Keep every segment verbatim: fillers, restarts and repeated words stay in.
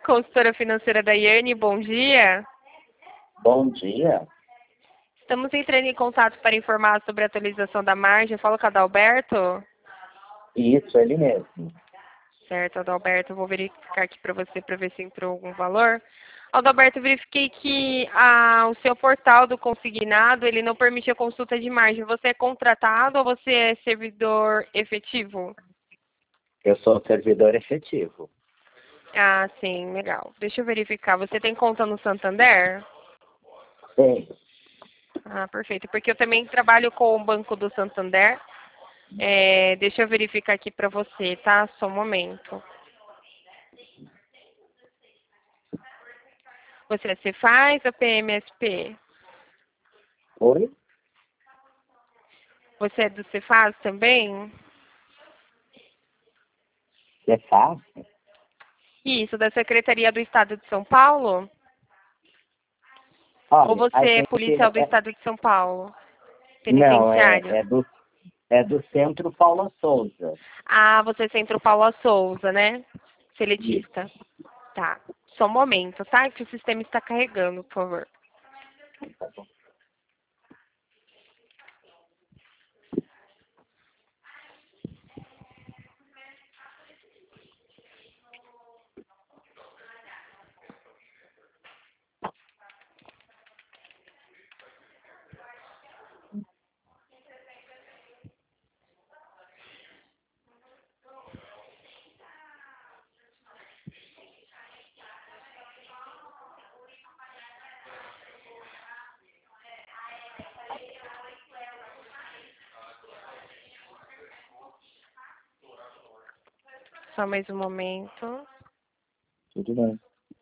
consultora financeira da Iane, bom dia. Bom dia. Estamos entrando em contato para informar sobre a atualização da margem. Fala com a Adalberto. Isso, ele mesmo. Certo, Adalberto, eu vou verificar aqui para você para ver se entrou algum valor. Adalberto, verifiquei que ah, o seu portal do consignado, ele não permite a consulta de margem. Você é contratado ou você é servidor efetivo? Eu sou servidor efetivo. Ah, sim, legal. Deixa eu verificar. Você tem conta no Santander? Sim. Ah, perfeito. Porque eu também trabalho com o Banco do Santander. É, deixa eu verificar aqui para você, tá? Só um momento. Você é Cefaz ou P M S P? Oi? Você é do Cefaz também? Você faz? Isso, da Secretaria do Estado de São Paulo? Olha, Ou você a é gente policial do é... Estado de São Paulo? Não, é, Penitenciário? é, do, é do Centro Paula Souza. Ah, você é Centro Paula Souza, né? Isso. Seletista. Tá. Só um momento, tá? Que o sistema está carregando, por favor. Tá bom. Só mais um momento. Tudo bem.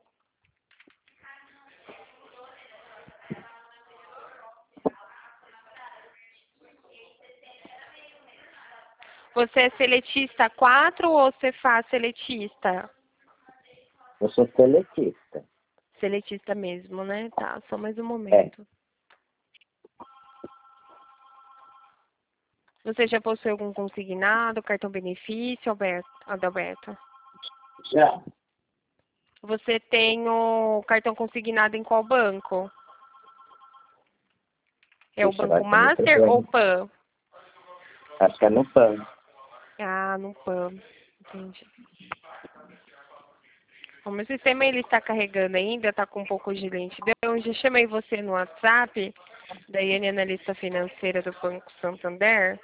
Você é seletista quatro ou Cefaz seletista? Eu sou seletista. Seletista mesmo, né? Tá, só mais um É. momento. Você já possui algum consignado, cartão benefício, Alberto, Adalberto? Já. Você tem o cartão consignado em qual banco? É o Puxa, Banco agora você me Master pegou, ou hein? Pan? Acho que é no P A N. Ah, no Pan. Entendi. O meu sistema ele está carregando ainda, está com um pouco de lentidão. Eu já chamei você no WhatsApp, da Iane, analista financeira do Banco Santander.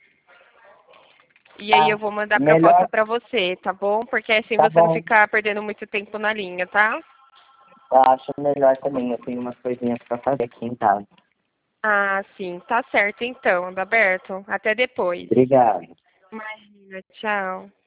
E aí eu Ah, vou mandar a proposta melhor. para você, tá bom? Porque assim Tá você não bom. ficar perdendo muito tempo na linha, tá? Eu acho melhor também. Eu tenho umas coisinhas pra fazer aqui em casa. Ah, sim. Tá certo então, Adalberto. Até depois. Obrigado. Imagina. Tchau.